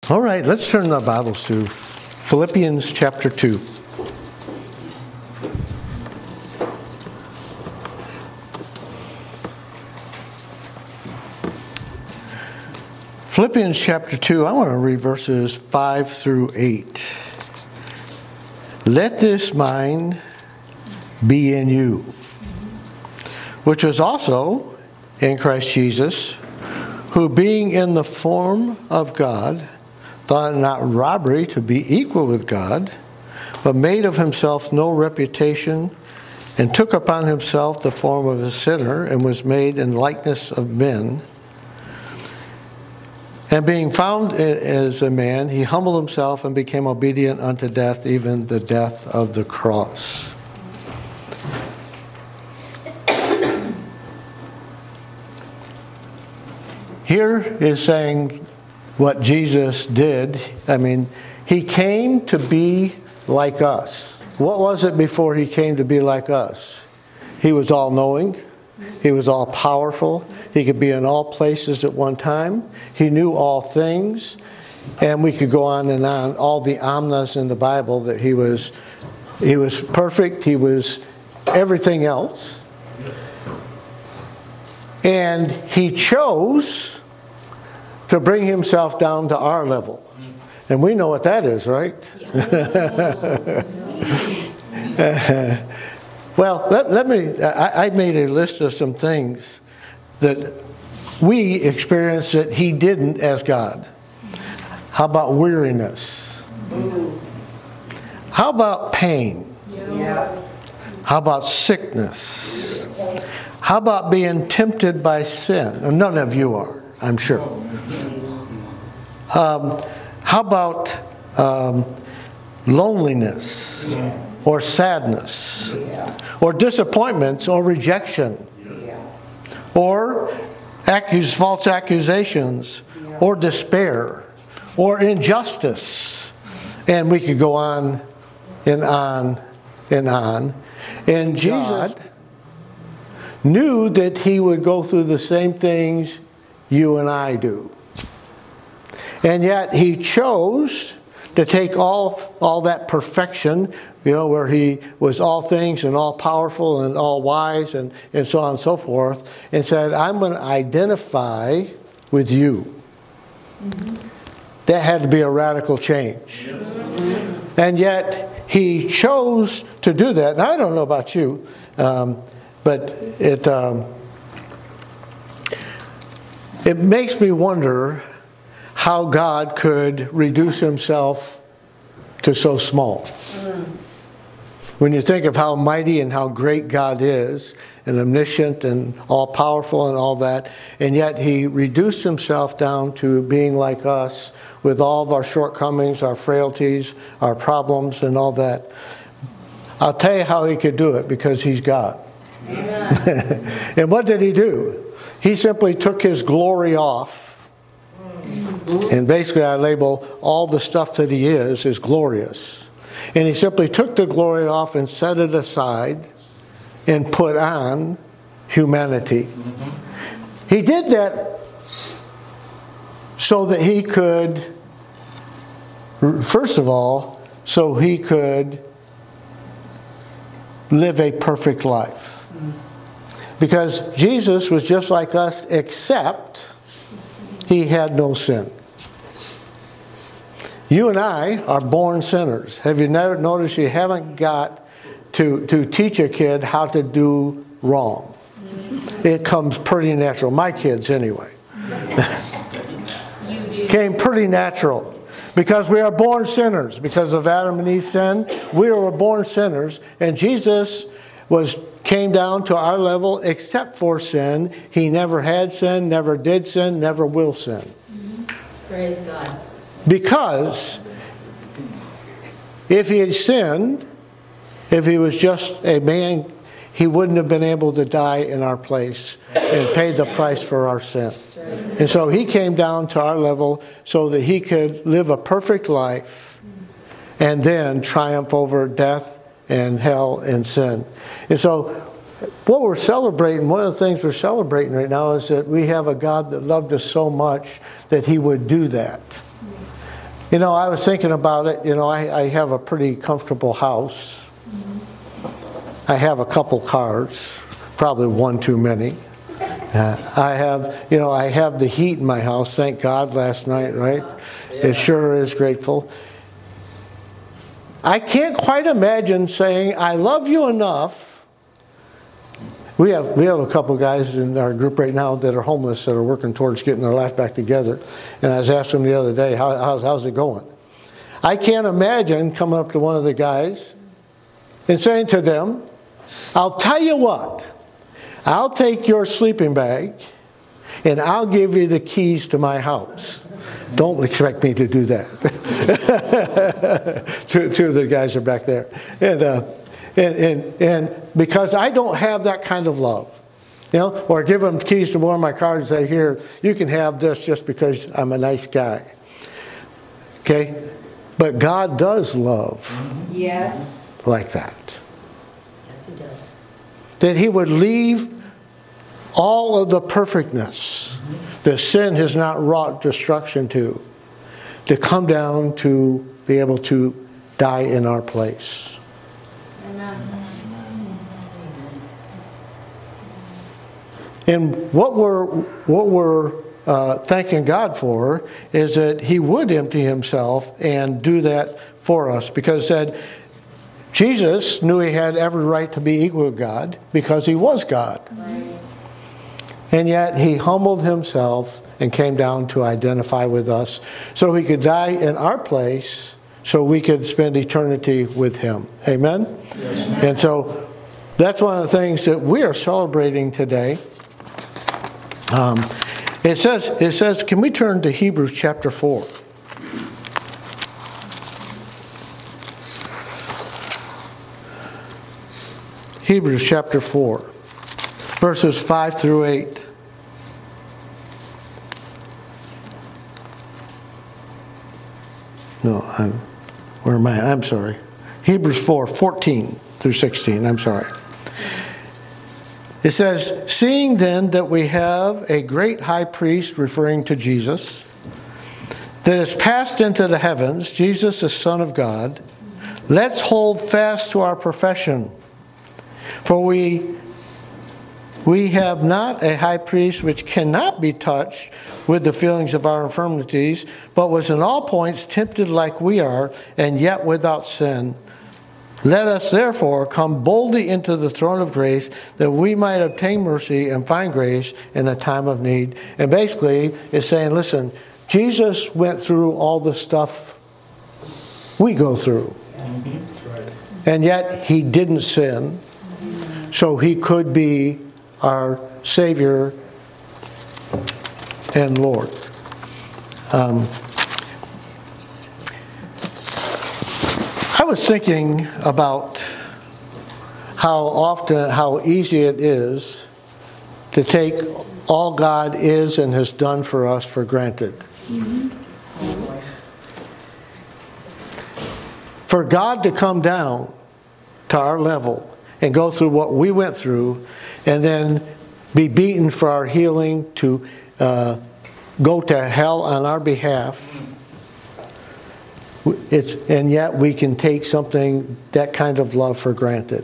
All right, let's turn our Bibles to Philippians chapter 2. Philippians chapter 2, I want to read verses 5 through 8. Let this mind be in you, which was also in Christ Jesus, who being in the form of God, thought it not robbery to be equal with God, but made of himself no reputation, and took upon himself the form of a sinner, and was made in likeness of men. And being found as a man, he humbled himself and became obedient unto death, even the death of the cross. Here is saying what Jesus did. I mean, he came to be like us. What was it before he came to be like us? He was all-knowing. He was all-powerful. He could be in all places at one time. He knew all things. And we could go on and on. All the omnas in the Bible, that he was perfect. He was everything else. And he chose to bring himself down to our level. And we know what that is, right? Well, let me, I made a list of some things that we experienced that he didn't as God. How about weariness? How about pain? How about sickness? How about being tempted by sin? None of you are, I'm sure. How about loneliness or sadness or disappointments or rejection or false accusations or despair or injustice? And we could go on and on and on. And Jesus knew that he would go through the same things you and I do. And yet he chose to take all that perfection, where he was all things and all powerful and all wise and so on and so forth, and said, I'm going to identify with you. Mm-hmm. That had to be a radical change. Mm-hmm. And yet he chose to do that. And I don't know about you, but it makes me wonder how God could reduce himself to so small. When you think of how mighty and how great God is, and omniscient and all-powerful and all that, and yet he reduced himself down to being like us with all of our shortcomings, our frailties, our problems, and all that. I'll tell you how he could do it, because he's God. And what did he do? He simply took his glory off. And basically I label all the stuff that he is glorious. And he simply took the glory off and set it aside and put on humanity. He did that so that he could, first of all, so he could live a perfect life. Because Jesus was just like us, except he had no sin. You and I are born sinners. Have you never noticed you haven't got to teach a kid how to do wrong? It comes pretty natural. My kids, anyway. Came pretty natural. Because we are born sinners. Because of Adam and Eve's sin, we were born sinners. And Jesus came down to our level except for sin. He never had sin, never did sin, never will sin. Praise God. Because if he had sinned, if he was just a man, he wouldn't have been able to die in our place and pay the price for our sin. And so he came down to our level so that he could live a perfect life and then triumph over death and hell and sin. And so what we're celebrating, one of the things we're celebrating right now, is that we have a God that loved us so much that he would do that. You know, I was thinking about it. You know, I have a pretty comfortable house. I have a couple cars, probably one too many. I have the heat in my house. Thank God last night, right? It sure is grateful. I can't quite imagine saying, I love you enough. We have a couple guys in our group right now that are homeless that are working towards getting their life back together. And I was asking them the other day, how's it going? I can't imagine coming up to one of the guys and saying to them, I'll tell you what, I'll take your sleeping bag and I'll give you the keys to my house. Don't expect me to do that. Two of the guys are back there. And because I don't have that kind of love, you know, or give them keys to one of my cars and say, here, you can have this just because I'm a nice guy. Okay? But God does love. Yes. Like that. Yes, He does. That He would leave all of the perfectness that sin has not wrought destruction to come down to be able to die in our place. And what we're thanking God for is that He would empty Himself and do that for us, because said Jesus knew He had every right to be equal with God because He was God. Right. And yet He humbled Himself and came down to identify with us so He could die in our place so we could spend eternity with Him. Amen? Yes. And so that's one of the things that we are celebrating today. It says, can we turn to Hebrews chapter 4? Hebrews chapter 4, verses 5 through 8. No, where am I? I'm sorry. Hebrews 4, 14 through 16. I'm sorry. It says, seeing then that we have a great high priest, referring to Jesus, that is passed into the heavens, Jesus the Son of God, let's hold fast to our profession. For we have not a high priest which cannot be touched with the feelings of our infirmities, but was in all points tempted like we are, and yet without sin. Let us therefore come boldly into the throne of grace, that we might obtain mercy and find grace in the time of need. And basically, it's saying, listen, Jesus went through all the stuff we go through. And yet He didn't sin, so He could be our Savior and Lord. I was thinking about how easy it is to take all God is and has done for us for granted. For God to come down to our level and go through what we went through, and then be beaten for our healing, to go to hell on our behalf. And yet we can take something, that kind of love, for granted.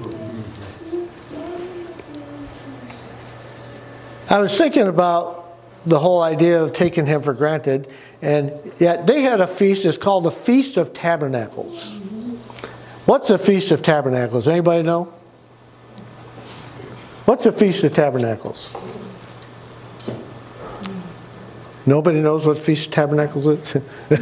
I was thinking about the whole idea of taking Him for granted, and yet they had a feast. It's called the Feast of Tabernacles. What's the Feast of Tabernacles? Anybody know? What's the Feast of Tabernacles? Nobody knows what Feast of Tabernacles is?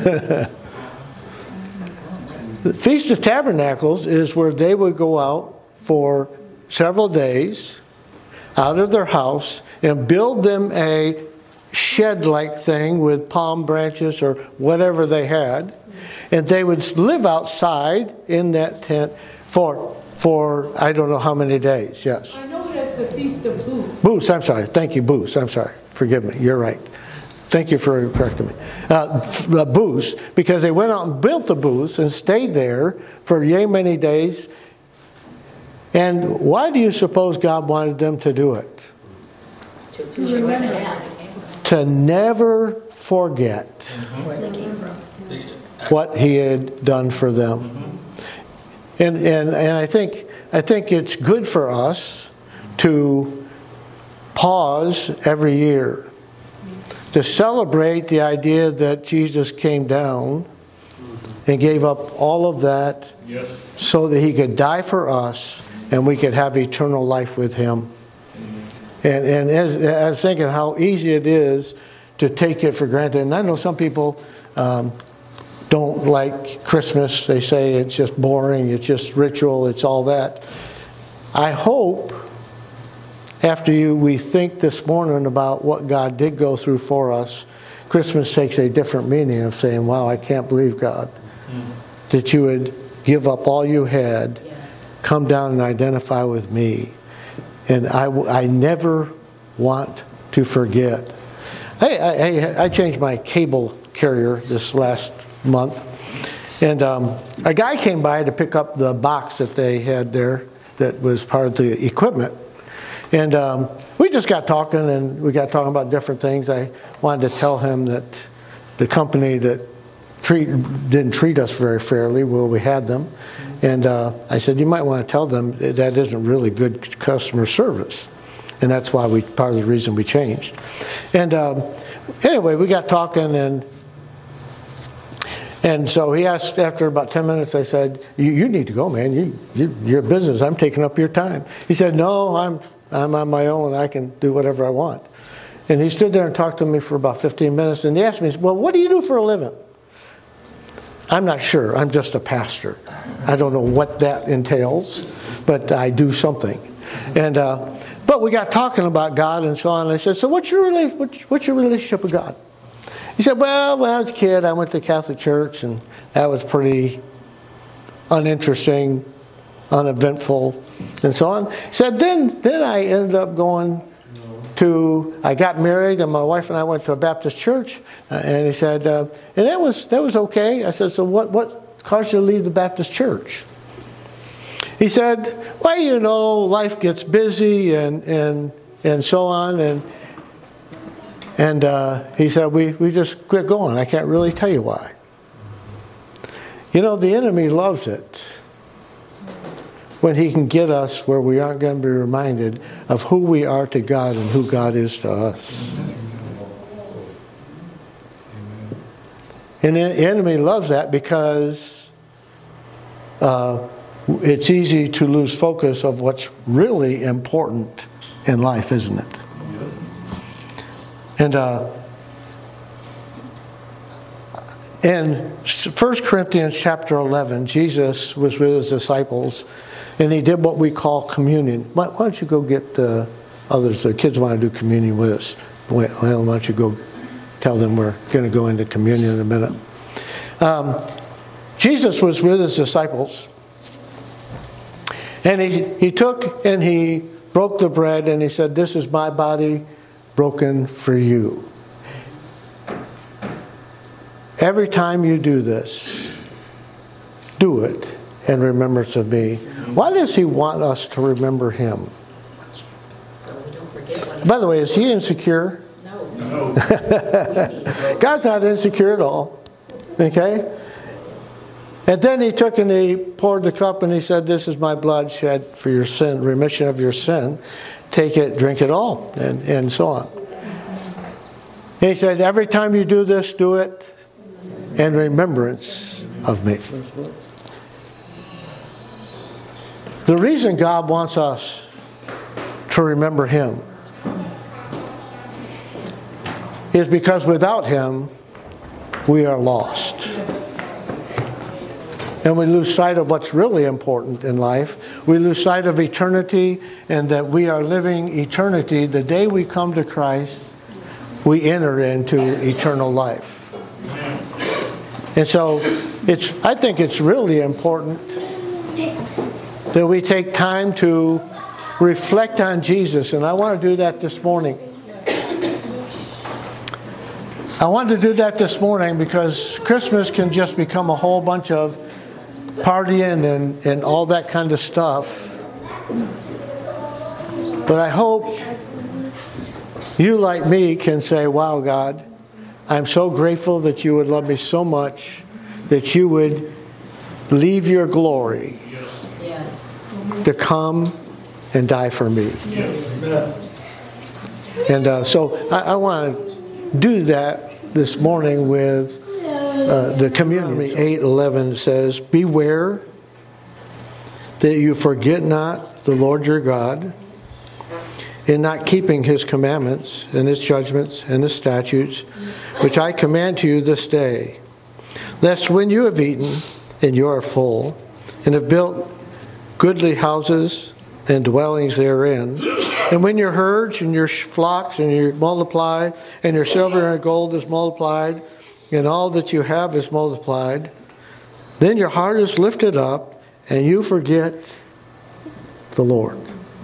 The Feast of Tabernacles is where they would go out for several days out of their house and build them a shed-like thing with palm branches or whatever they had. And they would live outside in that tent for I don't know how many days. Yes. I know that's the Feast of Booths. Booths, I'm sorry. Thank you, Booths. I'm sorry. Forgive me. You're right. Thank you for correcting me. The booths, because they went out and built the booths and stayed there for yea many days. And why do you suppose God wanted them to do it? To appreciate what they have. To never forget Where they came from. what he had done for them. And I think it's good for us to pause every year to celebrate the idea that Jesus came down and gave up all of that so that he could die for us and we could have eternal life with him. And as I was thinking how easy it is to take it for granted. And I know some people don't like Christmas. They say it's just boring, it's just ritual, it's all that. I hope after we think this morning about what God did go through for us, Christmas takes a different meaning of saying, wow, I can't believe, God, that you would give up all you had, come down and identify with me. And I never want to forget. I changed my cable carrier this last month. And a guy came by to pick up the box that they had there that was part of the equipment. And we just got talking, and we got talking about different things. I wanted to tell him that the company that didn't treat us very fairly where we had them. And I said, you might want to tell them that isn't really good customer service. And that's why part of the reason we changed. And anyway, we got talking, and so he asked, after about 10 minutes, I said, you need to go, man. You're business. I'm taking up your time. He said, no, I'm on my own. I can do whatever I want. And he stood there and talked to me for about 15 minutes. And he asked me, well, what do you do for a living? I'm not sure. I'm just a pastor. I don't know what that entails, but I do something. And but we got talking about God and so on. And I said, so what's your relationship with God? He said, well, when I was a kid, I went to Catholic church, and that was pretty uninteresting, uneventful, and so on. He said, then I ended up I got married, and my wife and I went to a Baptist church. And he said, and that was okay. I said, so what caused you to leave the Baptist church? He said, well, life gets busy and so on. And he said, we just quit going. I can't really tell you why. The enemy loves it when he can get us where we aren't going to be reminded of who we are to God and who God is to us. And the enemy loves that because it's easy to lose focus of what's really important in life, isn't it? And in 1 Corinthians chapter 11, Jesus was with his disciples, and he did what we call communion. Why don't you go get the kids want to do communion with us. Well, why don't you go tell them we're going to go into communion in a minute. Jesus was with his disciples, and he took and he broke the bread, and he said, this is my body broken for you. Every time you do this, do it in remembrance of me. Why does he want us to remember him? So we don't forget what By the way, is he insecure? No. God's not insecure at all. Okay? And then he took and he poured the cup and he said, this is my blood shed for your sin, remission of your sin. Take it, drink it all, and so on. And he said, every time you do this, do it in remembrance of me. The reason God wants us to remember him is because without him, we are lost. And we lose sight of what's really important in life. We lose sight of eternity, and that we are living eternity. The day we come to Christ, we enter into eternal life. And so I think it's really important that we take time to reflect on Jesus. And I want to do that this morning. I want to do that this morning because Christmas can just become a whole bunch of partying and all that kind of stuff. But I hope you, like me, can say, wow, God, I'm so grateful that you would love me so much that you would leave your glory Yes. to come and die for me. And so I want to do that this morning with the communion. 8:11 says, "Beware that you forget not the Lord your God, in not keeping his commandments and his judgments and his statutes, which I command to you this day, lest when you have eaten and you are full, and have built goodly houses and dwellings therein, and when your herds and your flocks and you multiply, and your silver and gold is multiplied, and all that you have is multiplied, then your heart is lifted up, and you forget the Lord,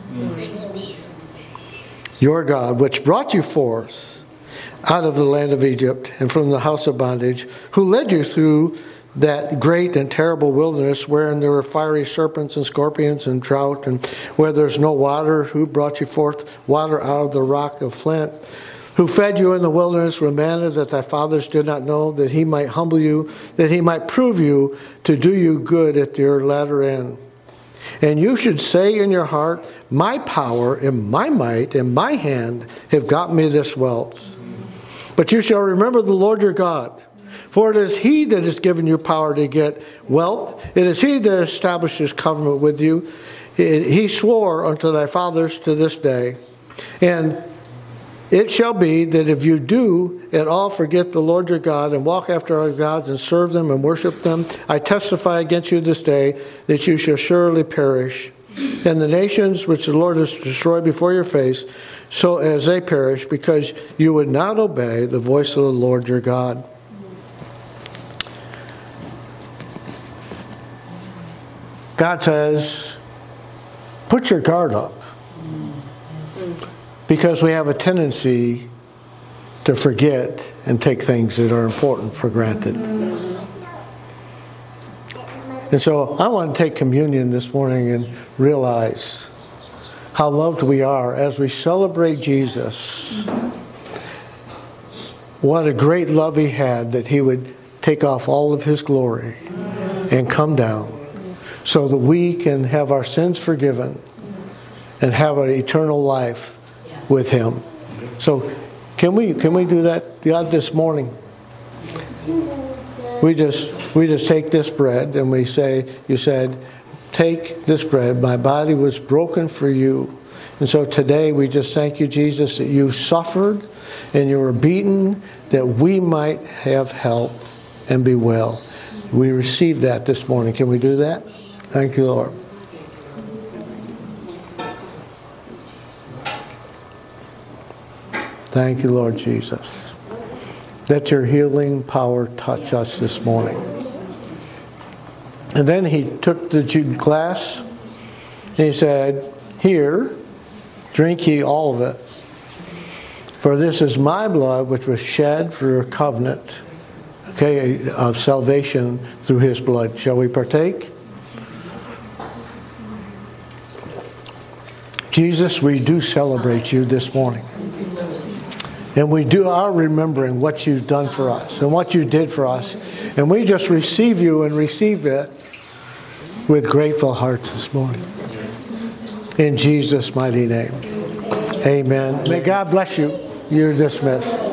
your God, which brought you forth out of the land of Egypt and from the house of bondage, who led you through that great and terrible wilderness, wherein there were fiery serpents and scorpions and drought, and where there's no water, who brought you forth water out of the rock of flint, who fed you in the wilderness with manna that thy fathers did not know, that he might humble you, that he might prove you, to do you good at your latter end. And you should say in your heart, my power and my might and my hand have got me this wealth. But you shall remember the Lord your God, for it is he that has given you power to get wealth. It is he that established his covenant with you. He swore unto thy fathers to this day. And it shall be that if you do at all forget the Lord your God, and walk after other gods, and serve them and worship them, I testify against you this day that you shall surely perish. And the nations which the Lord has destroyed before your face, so as they perish, because you would not obey the voice of the Lord your God." God says, put your guard up. Because we have a tendency to forget and take things that are important for granted. And so I want to take communion this morning and realize how loved we are as we celebrate Jesus. What a great love he had, that he would take off all of his glory and come down so that we can have our sins forgiven and have an eternal life with him. So can we do that, God, this morning? We just take this bread and we say, you said, take this bread, my body was broken for you. And so today we just thank you, Jesus, that you suffered and you were beaten that we might have health and be well. We receive that this morning. Can we do that? Thank you, Lord. Thank you, Lord Jesus. Let your healing power touch us this morning. And then he took the glass and he said, "Here, drink ye all of it. For this is my blood which was shed for a covenant, of salvation through his blood." Shall we partake? Jesus, we do celebrate you this morning. And we are remembering what you've done for us and what you did for us. And we just receive you and receive it with grateful hearts this morning. In Jesus' mighty name. Amen. May God bless you. You're dismissed.